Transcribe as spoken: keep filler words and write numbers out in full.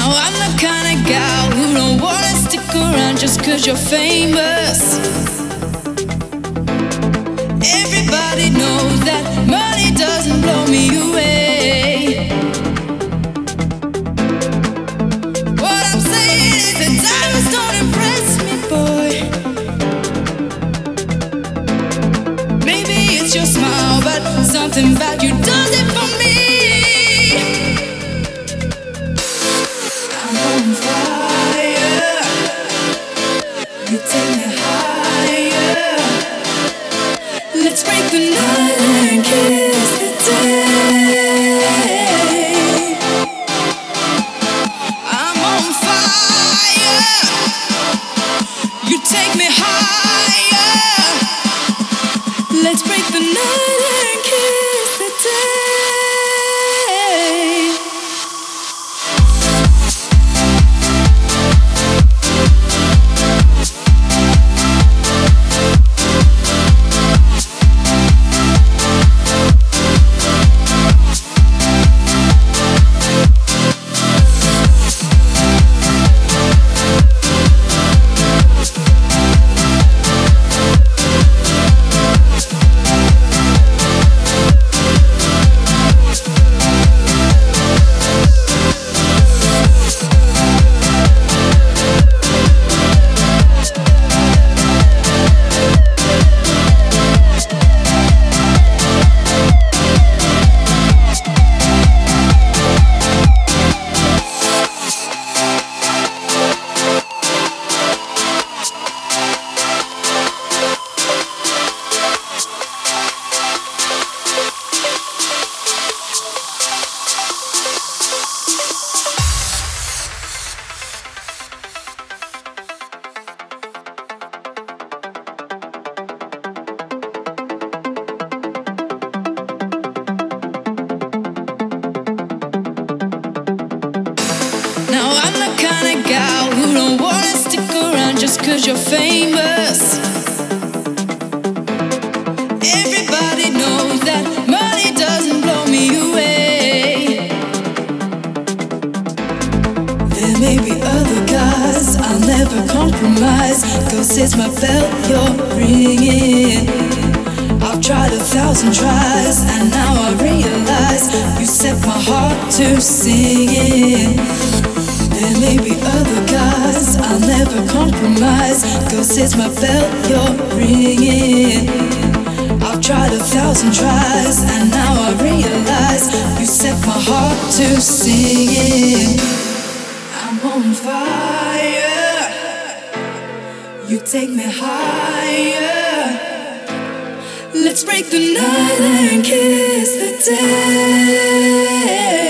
Now I'm the kind of gal who don't wanna stick around just cause you're famous. Everybody knows that money doesn't blow me away. What I'm saying is that diamonds don't impress me, boy. Maybe it's your smile, but something about you does it for me. I'm on fire. You take me higher. Let's break the night and kiss the day. I'm on fire. You take me higher. Let's break the night and kiss the day. Now I'm the kind of gal who don't wanna stick around just cause you're famous. Everybody knows that money doesn't blow me away. There may be other guys, I'll never compromise, cause it's my belt you're ringing. I've tried a thousand tries and now I realize you set my heart to singing. There may be other guys, I'll never compromise, cause it's my belt you're ringing. I've tried a thousand tries and now I realize you set my heart to singing. I'm on fire. You take me higher. Let's break the night and kiss the day.